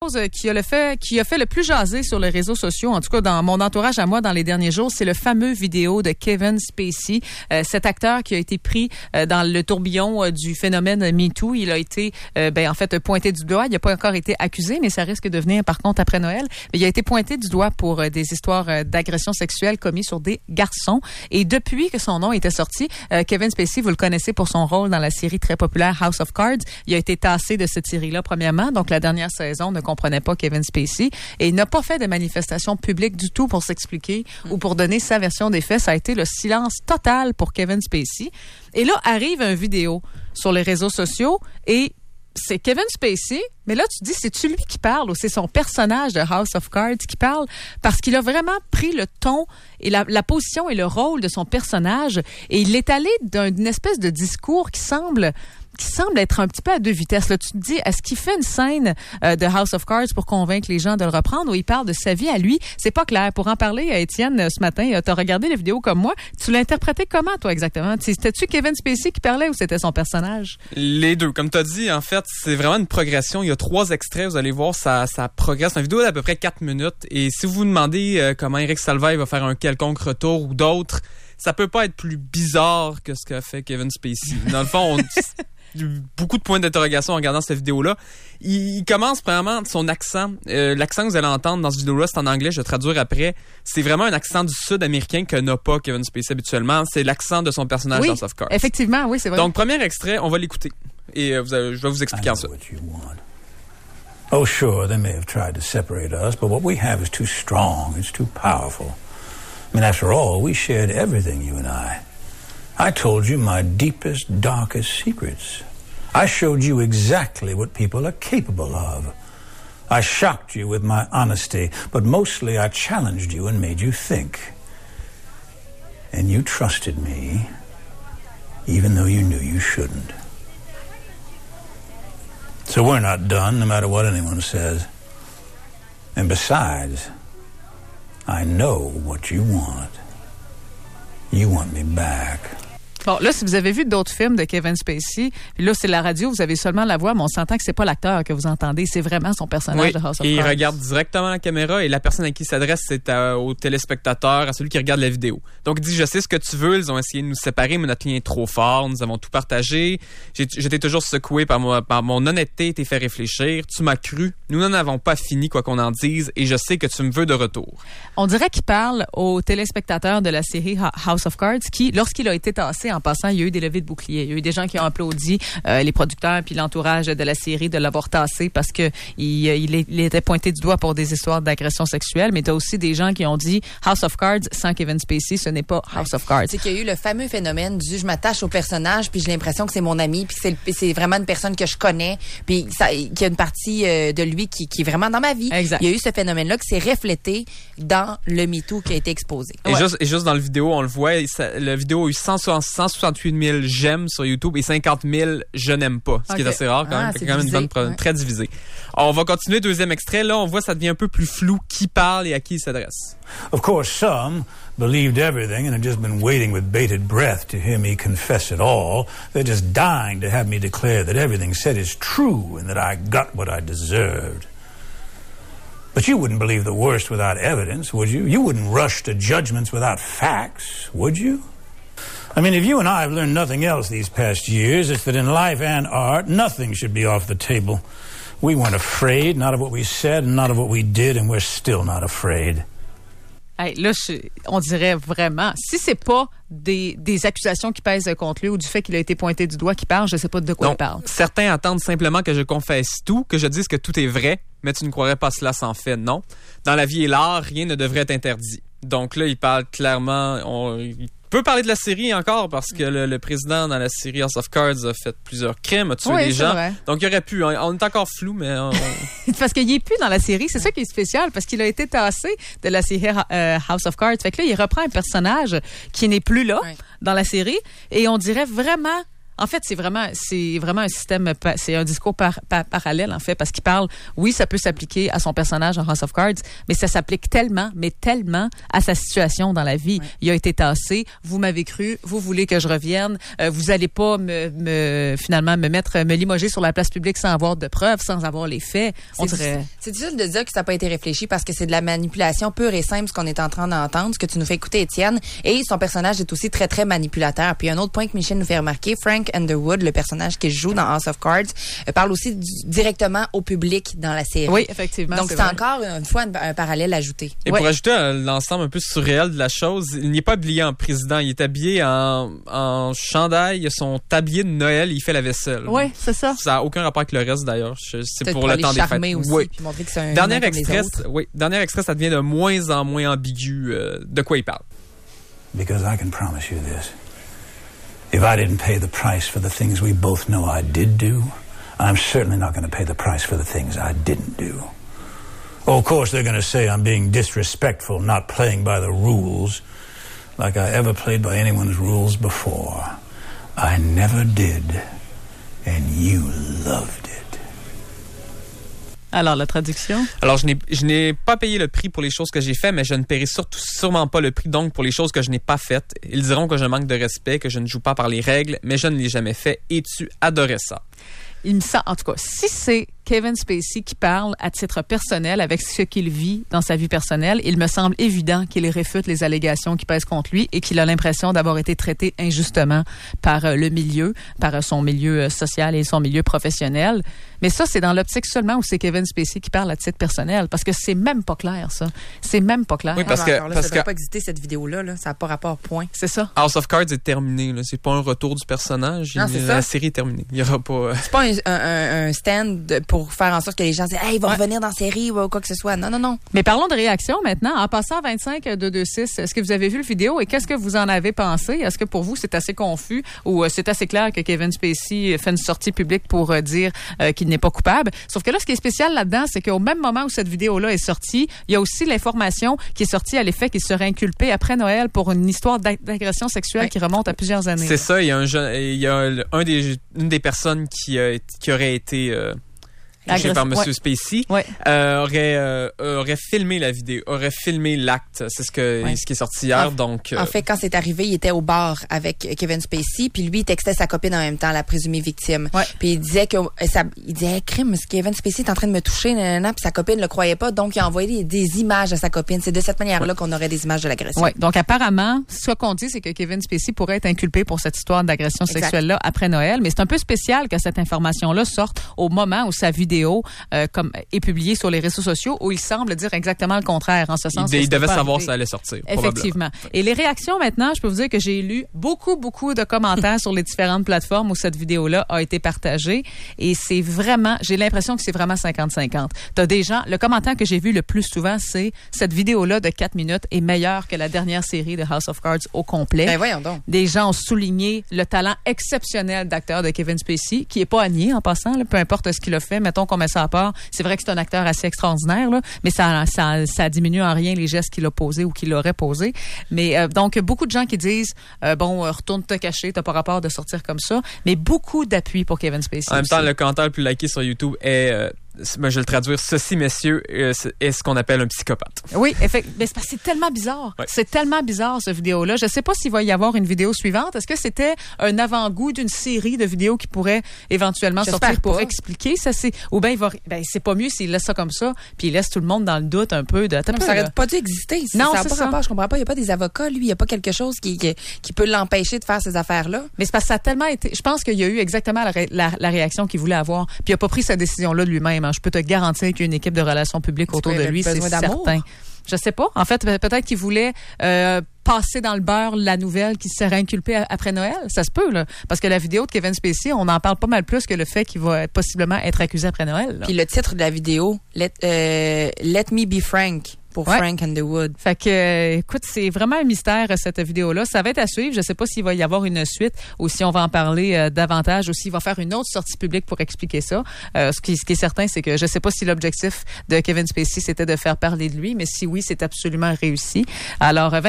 chose qui a fait le plus jaser sur les réseaux sociaux, en tout cas dans mon entourage à moi dans les derniers jours, c'est le fameux vidéo de Kevin Spacey, cet acteur qui a été pris dans le tourbillon du phénomène MeToo. Il a été en fait pointé du doigt. Il n'a pas encore été accusé, mais ça risque de venir par contre après Noël. Mais il a été pointé du doigt pour des histoires d'agression sexuelle commises sur des garçons. Et depuis que son nom était sorti, Kevin Spacey, vous le connaissez pour son rôle dans la série très populaire House of Cards. Il a été tassé de cette série-là premièrement. Donc la dernière saison ne comprenait pas Kevin Spacey et il n'a pas fait de manifestation publique du tout pour s'expliquer ou pour donner sa version des faits. Ça a été le silence total pour Kevin Spacey. Et là arrive une vidéo sur les réseaux sociaux et c'est Kevin Spacey, mais là, tu te dis, c'est-tu lui qui parle ou c'est son personnage de House of Cards qui parle? Parce qu'il a vraiment pris le ton et la position et le rôle de son personnage et il est allé d'une espèce de discours qui semble être un petit peu à deux vitesses. Là, tu te dis, est-ce qu'il fait une scène de House of Cards pour convaincre les gens de le reprendre ou il parle de sa vie à lui? C'est pas clair. Pour en parler, Étienne, ce matin, tu as regardé les vidéos comme moi. Tu l'as interprété comment, toi, exactement? C'était-tu Kevin Spacey qui parlait ou c'était son personnage? Les deux. Comme tu as dit, en fait, c'est vraiment une progression. Il y a 3 extraits. Vous allez voir, ça progresse. Une vidéo d'à peu près 4 minutes. Et si vous vous demandez comment Eric Salvaille va faire un quelconque retour ou d'autres, ça peut pas être plus bizarre que ce qu'a fait Kevin Spacey. Dans le fond, beaucoup de points d'interrogation en regardant cette vidéo-là. Il commence premièrement son accent. L'accent que vous allez entendre dans cette vidéo-là, c'est en anglais, je vais traduire après. C'est vraiment un accent du sud-américain que n'a pas Kevin Spacey habituellement. C'est l'accent de son personnage dans House of Cards. Effectivement, oui, c'est vrai. Donc, premier extrait, on va l'écouter. Et je vais vous expliquer ensuite. Oh, sure, they may have tried to separate us, but what we have is too strong, it's too powerful. I mean, after all, we shared everything, you and I. I told you my deepest, darkest secrets. I showed you exactly what people are capable of. I shocked you with my honesty, but mostly I challenged you and made you think. And you trusted me, even though you knew you shouldn't. So we're not done, no matter what anyone says. And besides, I know what you want. You want me back. Bon, là, si vous avez vu d'autres films de Kevin Spacey, puis là, c'est la radio, vous avez seulement la voix, mais on s'entend que c'est pas l'acteur que vous entendez, c'est vraiment son personnage de House of Cards. Et il regarde directement la caméra et la personne à qui il s'adresse, c'est au téléspectateur, à celui qui regarde la vidéo. Donc, il dit, je sais ce que tu veux, ils ont essayé de nous séparer, mais notre lien est trop fort, nous avons tout partagé. J'étais toujours secoué par mon honnêteté et t'ai fait réfléchir. Tu m'as cru. Nous n'en avons pas fini, quoi qu'on en dise, et je sais que tu me veux de retour. On dirait qu'il parle aux téléspectateurs de la série House of Cards qui, lorsqu'il a été tassé, en passant, il y a eu des levées de boucliers. Il y a eu des gens qui ont applaudi les producteurs puis l'entourage de la série de l'avoir tassé parce que il était pointé du doigt pour des histoires d'agression sexuelle. Mais tu as aussi des gens qui ont dit House of Cards sans Kevin Spacey, ce n'est pas House of Cards. C'est qu'il y a eu le fameux phénomène du je m'attache au personnage puis j'ai l'impression que c'est mon ami puis c'est vraiment une personne que je connais puis qu'il y a une partie de lui qui est vraiment dans ma vie. Exact. Il y a eu ce phénomène-là qui s'est reflété dans le MeToo qui a été exposé. Et juste dans le vidéo, on le voit, la vidéo a eu 168 000 j'aime sur YouTube et 50 000 je n'aime pas, ce qui est assez rare quand même. C'est quand même une bonne très divisé. On va continuer, deuxième extrait. Là, on voit ça devient un peu plus flou qui parle et à qui il s'adresse. Of course, some believed everything and have just been waiting with bated breath to hear me confess it all. They're just dying to have me declare that everything said is true and that I got what I deserved. But you wouldn't believe the worst without evidence, would you? You wouldn't rush to judgments without facts, would you? I mean, if you and I have learned nothing else these past years, it's that in life and art, nothing should be off the table. We weren't afraid, not of what we said, and not of what we did, and we're still not afraid. Hey, là, on dirait vraiment, si c'est pas des accusations qui pèsent contre lui ou du fait qu'il a été pointé du doigt qui parle, je sais pas de quoi il parle. Certains attendent simplement que je confesse tout, que je dise que tout est vrai, mais tu ne croirais pas cela sans fait, non. Dans la vie et l'art, rien ne devrait être interdit. Donc là, il parle clairement... Il peut parler de la série encore parce que le président dans la série House of Cards a fait plusieurs crimes, a tué des gens. Vrai. Donc il aurait pu. On est encore flou, mais... Parce qu'il est plus dans la série. C'est ça qui est spécial parce qu'il a été tassé de la série House of Cards. Fait que là, il reprend un personnage qui n'est plus là dans la série et on dirait vraiment... En fait, c'est vraiment un système, c'est un discours parallèle, en fait, parce qu'il parle, oui, ça peut s'appliquer à son personnage en House of Cards, mais ça s'applique tellement à sa situation dans la vie. Ouais. Il a été tassé, vous m'avez cru, vous voulez que je revienne, vous allez pas me limoger sur la place publique sans avoir de preuves, sans avoir les faits. C'est difficile de dire que ça n'a pas été réfléchi parce que c'est de la manipulation pure et simple ce qu'on est en train d'entendre, ce que tu nous fais écouter, Étienne. Et son personnage est aussi très, très manipulateur. Puis un autre point que Michel nous fait remarquer, Frank Underwood, le personnage qu'il joue dans House of Cards, parle aussi directement au public dans la série. Oui, effectivement. Donc c'est encore une fois un parallèle ajouté. Et pour ajouter à l'ensemble un peu surréel de la chose, il n'est pas habillé en président, il est habillé en chandail, son tablier de Noël, il fait la vaisselle. Oui, c'est ça. Ça n'a aucun rapport avec le reste d'ailleurs. C'est peut-être pour le temps des fêtes. Aussi, oui. Puis montrer que c'est un dernier extrait, ça devient de moins en moins ambigu de quoi il parle. Because I can promise you this. If I didn't pay the price for the things we both know I did do, I'm certainly not going to pay the price for the things I didn't do. Oh, of course, they're going to say I'm being disrespectful, not playing by the rules, like I ever played by anyone's rules before. I never did, and you loved it. Alors, la traduction? Alors, je n'ai pas payé le prix pour les choses que j'ai faites, mais je ne paierai sûrement pas le prix donc pour les choses que je n'ai pas faites. Ils diront que je manque de respect, que je ne joue pas par les règles, mais je ne l'ai jamais fait et tu adorais ça. Il me semble, en tout cas, si c'est Kevin Spacey qui parle à titre personnel avec ce qu'il vit dans sa vie personnelle, il me semble évident qu'il réfute les allégations qui pèsent contre lui et qu'il a l'impression d'avoir été traité injustement par le milieu, par son milieu social et son milieu professionnel. Mais ça, c'est dans l'optique seulement où c'est Kevin Spacey qui parle à titre personnel, parce que c'est même pas clair, ça. C'est même pas clair. Oui, parce que ça ne devrait pas exister, cette vidéo-là. Là. Ça n'a pas rapport, point. C'est ça. House of Cards est terminé. Là. C'est pas un retour du personnage. Non, la série est terminée. Il y aura pas... C'est pas un stand pour faire en sorte que les gens disent « Hey, ils vont revenir dans la série » ou quoi que ce soit. Non, non, non. Mais parlons de réaction maintenant. En passant à 25-226, est-ce que vous avez vu le vidéo et qu'est-ce que vous en avez pensé? Est-ce que pour vous, c'est assez confus ou c'est assez clair que Kevin Spacey fait une sortie publique pour dire qu'il n'est pas coupable? Sauf que là, ce qui est spécial là-dedans, c'est qu'au même moment où cette vidéo-là est sortie, il y a aussi l'information qui est sortie à l'effet qu'il serait inculpé après Noël pour une histoire d'agression sexuelle qui remonte à plusieurs années. C'est ça. Il y a une des personnes qui aurait été jugé par M. Spacey, aurait filmé la vidéo, aurait filmé l'acte. C'est ce qui est sorti hier. En fait, quand c'est arrivé, il était au bar avec Kevin Spacey, puis lui, il textait sa copine en même temps, la présumée victime. Ouais. Puis il disait crime, Kevin Spacey est en train de me toucher, puis sa copine le croyait pas, donc il a envoyé des images à sa copine. C'est de cette manière-là qu'on aurait des images de l'agression. Oui. Donc apparemment, ce qu'on dit, c'est que Kevin Spacey pourrait être inculpé pour cette histoire d'agression sexuelle-là après Noël, mais c'est un peu spécial que cette information-là sorte au moment où sa vidéo est publiée sur les réseaux sociaux où il semble dire exactement le contraire, en ce sens. Il devait savoir ça allait sortir. Effectivement. Et les réactions maintenant, je peux vous dire que j'ai lu beaucoup de commentaires sur les différentes plateformes où cette vidéo-là a été partagée et c'est vraiment, j'ai l'impression que c'est vraiment 50-50. T'as des gens, le commentaire que j'ai vu le plus souvent, c'est cette vidéo-là de 4 minutes est meilleure que la dernière série de House of Cards au complet. Ben voyons donc. Des gens ont souligné le talent exceptionnel d'acteur de Kevin Spacey, qui est pas à nier en passant, là, peu importe ce qu'il a fait, mettons qu'on met ça à part. C'est vrai que c'est un acteur assez extraordinaire, là, mais ça diminue en rien les gestes qu'il a posés ou qu'il aurait posés. Mais donc, beaucoup de gens qui disent retourne te cacher, t'as pas rapport de sortir comme ça. Mais beaucoup d'appui pour Kevin Spacey. En même temps, le commentaire le plus liké sur YouTube est... je vais le traduire. Ceci, messieurs, est ce qu'on appelle un psychopathe. Oui, effectivement. Mais c'est tellement bizarre. Ouais. C'est tellement bizarre, cette vidéo-là. Je sais pas s'il va y avoir une vidéo suivante. Est-ce que c'était un avant-goût d'une série de vidéos qui pourrait éventuellement sortir pour expliquer ça? Ou bien c'est pas mieux s'il laisse ça comme ça, puis il laisse tout le monde dans le doute un peu. Ça n'aurait pas dû exister. Non, ça n'a pas rapport. Je comprends pas. Il n'y a pas des avocats, lui. Il n'y a pas quelque chose qui peut l'empêcher de faire ces affaires-là. Mais c'est parce que ça a tellement été... Je pense qu'il y a eu exactement la réaction qu'il voulait avoir, puis il n'a pas pris sa décision-là de lui-même. Je peux te garantir qu'il y a une équipe de relations publiques autour de lui, c'est certain. Je sais pas. En fait, peut-être qu'il voulait passer dans le beurre la nouvelle qu'il serait inculpé après Noël. Ça se peut, là. Parce que la vidéo de Kevin Spacey, on en parle pas mal plus que le fait qu'il va possiblement être accusé après Noël. Là. Puis le titre de la vidéo, Let Me Be Frank. Pour Frank Underwood. Fait que, écoute, c'est vraiment un mystère, cette vidéo-là. Ça va être à suivre. Je sais pas s'il va y avoir une suite ou si on va en parler davantage ou s'il va faire une autre sortie publique pour expliquer ça. Ce qui est certain, c'est que je sais pas si l'objectif de Kevin Spacey, c'était de faire parler de lui, mais si oui, c'est absolument réussi. Alors,